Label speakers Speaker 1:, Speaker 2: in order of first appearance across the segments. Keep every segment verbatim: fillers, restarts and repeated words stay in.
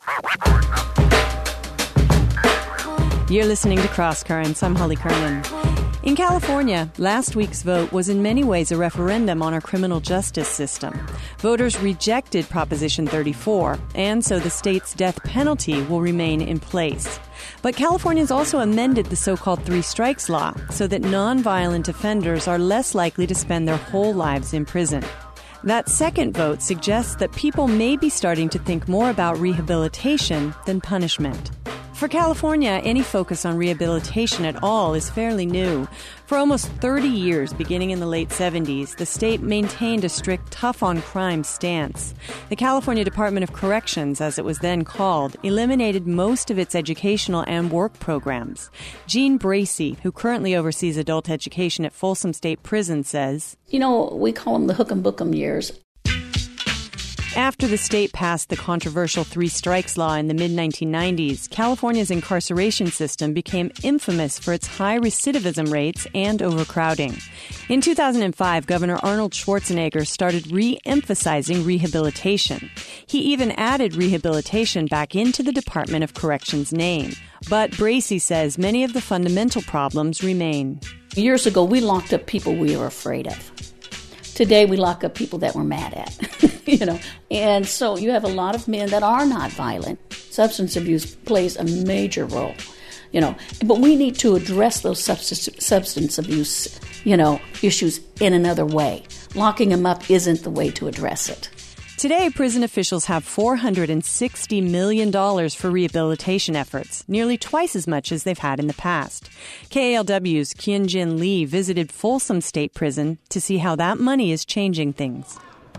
Speaker 1: You're listening to Cross Currents. I'm Holly Kernan. In California, last week's vote was in many ways a referendum on our criminal justice system. Voters rejected Proposition thirty-four, and so the state's death penalty will remain in place. But California's also amended the so-called three strikes law so that nonviolent offenders are less likely to spend their whole lives in prison. That second vote suggests that people may be starting to think more about rehabilitation than punishment. For California, any focus on rehabilitation at all is fairly new. For almost thirty years, beginning in the late seventies, the state maintained a strict tough-on-crime stance. The California Department of Corrections, as it was then called, eliminated most of its educational and work programs. Jean Bracey, who currently oversees adult education at Folsom State Prison, says,
Speaker 2: You know, we call them the hook 'em book 'em years.
Speaker 1: After the state passed the controversial three strikes law in the mid nineteen nineties, California's incarceration system became infamous for its high recidivism rates and overcrowding. In two thousand five, Governor Arnold Schwarzenegger started re-emphasizing rehabilitation. He even added rehabilitation back into the Department of Corrections name. But Bracey says many of the fundamental problems remain.
Speaker 2: Years ago, we locked up people we were afraid of. Today, we lock up people that we're mad at, you know. And so you have a lot of men that are not violent. Substance abuse plays a major role, you know. But we need to address those substance, substance abuse, you know, issues in another way. Locking them up isn't the way to address it.
Speaker 1: Today, prison officials have four hundred sixty million dollars for rehabilitation efforts, nearly twice as much as they've had in the past. K A L W's Kyun-Jin Lee visited Folsom State Prison to see how that money is changing things.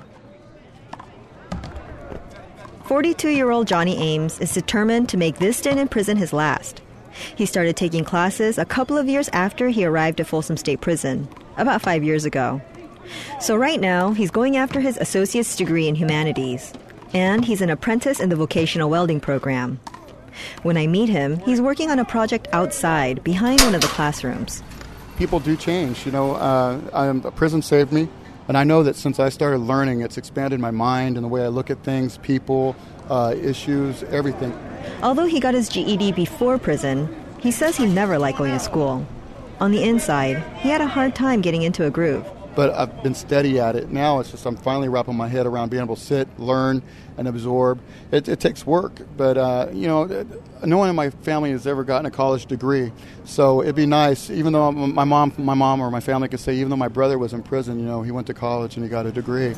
Speaker 3: forty-two-year-old Johnny Ames is determined to make this stint in prison his last. He started taking classes a couple of years after he arrived at Folsom State Prison, about five years ago. So right now, he's going after his associate's degree in humanities, and he's an apprentice in the vocational welding program. When I meet him, he's working on a project outside, behind one of the classrooms.
Speaker 4: People do change, you know. Uh, I'm, prison saved me, and I know that since I started learning, it's expanded my mind and the way I look at things, people, uh, issues, everything.
Speaker 3: Although he got his G E D before prison, he says he never liked going to school. On the inside, he had a hard time getting into a groove.
Speaker 4: But I've been steady at it. Now it's just I'm finally wrapping my head around being able to sit, learn, and absorb. It, it takes work, but, uh, you know, no one in my family has ever gotten a college degree. So it'd be nice, even though my mom my mom or my family could say, even though my brother was in prison, you know, he went to college and he got a degree.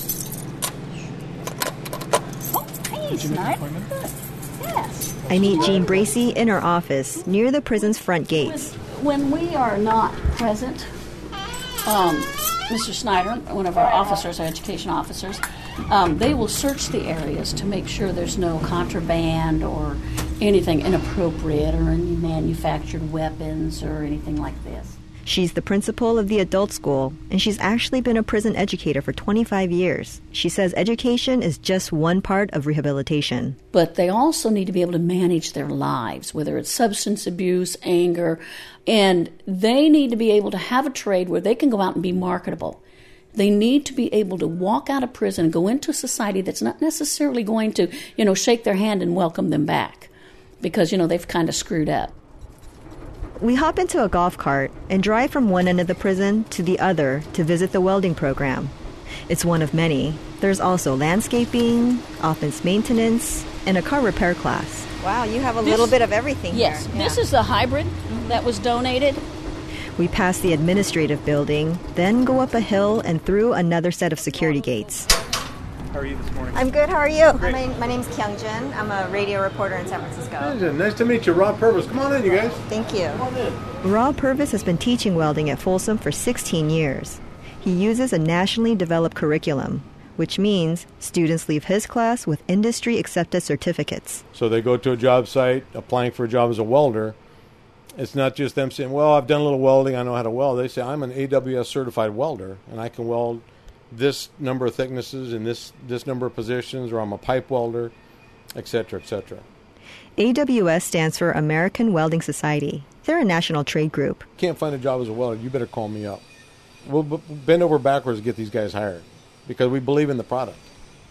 Speaker 2: Oh, hey, Snipe. Yes.
Speaker 3: I meet Jean Bracey in her office, near the prison's front gates.
Speaker 2: When we are not present, um, Mister Snyder, one of our officers, our education officers, um, they will search the areas to make sure there's no contraband or anything inappropriate or any manufactured weapons or anything like this.
Speaker 3: She's the principal of the adult school, and she's actually been a prison educator for twenty-five years. She says education is just one part of rehabilitation.
Speaker 2: But they also need to be able to manage their lives, whether it's substance abuse, anger, and they need to be able to have a trade where they can go out and be marketable. They need to be able to walk out of prison and go into a society that's not necessarily going to, you know, shake their hand and welcome them back because, you know, they've kind of screwed up.
Speaker 3: We hop into a golf cart and drive from one end of the prison to the other to visit the welding program. It's one of many. There's also landscaping, office maintenance, and a car repair class.
Speaker 5: Wow, you have a
Speaker 2: This-
Speaker 5: little bit of everything
Speaker 2: Yes,
Speaker 5: here.
Speaker 2: this is the hybrid that was donated.
Speaker 3: We pass the administrative building, then go up a hill and through another set of security gates.
Speaker 6: How are you this morning?
Speaker 5: I'm good. How are you?
Speaker 6: Great.
Speaker 5: My, my name's Kyung-Jin. I'm a radio reporter in San Francisco.
Speaker 6: Nice to meet you, Rob Purvis. Come on in, you guys.
Speaker 5: Thank you.
Speaker 6: Come on in.
Speaker 3: Rob Purvis has been teaching welding at Folsom for sixteen years. He uses a nationally developed curriculum, which means students leave his class with industry-accepted certificates.
Speaker 6: So they go to a job site applying for a job as a welder. It's not just them saying, well, I've done a little welding, I know how to weld. They say, I'm an A W S certified welder, and I can weld this number of thicknesses in this, this number of positions, or I'm a pipe welder, et cetera, et cetera.
Speaker 3: A W S stands for American Welding Society. They're a national trade group.
Speaker 6: Can't find a job as a welder, you better call me up. We'll b- bend over backwards to get these guys hired because we believe in the product.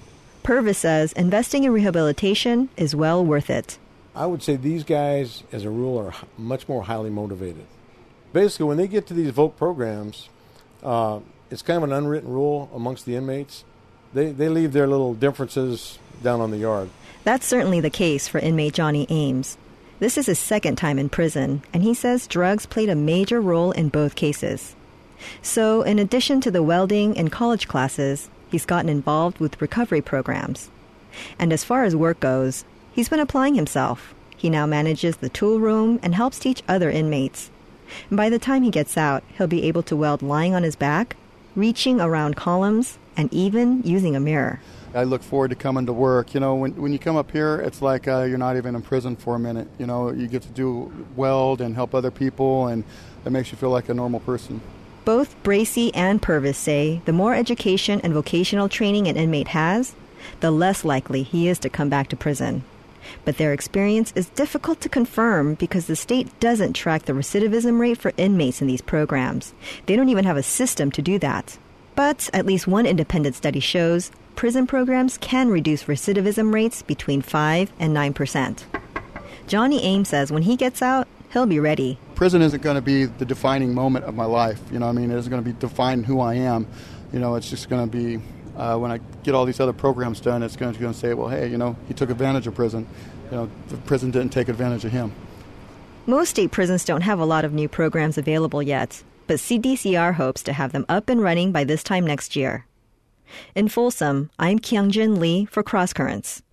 Speaker 3: Purvis says investing in rehabilitation is well worth it.
Speaker 6: I would say these guys, as a rule, are much more highly motivated. Basically, when they get to these Voc programs, uh, it's kind of an unwritten rule amongst the inmates. They they leave their little differences down on the yard.
Speaker 3: That's certainly the case for inmate Johnny Ames. This is his second time in prison, and he says drugs played a major role in both cases. So, in addition to the welding and college classes, he's gotten involved with recovery programs. And as far as work goes, he's been applying himself. He now manages the tool room and helps teach other inmates. And by the time he gets out, he'll be able to weld lying on his back, reaching around columns, and even using a mirror.
Speaker 4: I look forward to coming to work. You know, when when you come up here, it's like uh, you're not even in prison for a minute. You know, you get to do weld and help other people, and it makes you feel like a normal person.
Speaker 3: Both Bracey and Purvis say the more education and vocational training an inmate has, the less likely he is to come back to prison. But their experience is difficult to confirm because the state doesn't track the recidivism rate for inmates in these programs. They don't even have a system to do that. But at least one independent study shows prison programs can reduce recidivism rates between five and nine percent. Johnny Ames says when he gets out, he'll be ready.
Speaker 4: Prison isn't going to be the defining moment of my life. You know, I mean, it isn't going to be define who I am. You know, it's just going to be uh, when I get all these other programs done, it's going to, going to say, well, hey, you know, he took advantage of prison. You know, the prison didn't take advantage of him.
Speaker 3: Most state prisons don't have a lot of new programs available yet, but C D C R hopes to have them up and running by this time next year. In Folsom, I'm Kyungjin Lee for Cross Currents.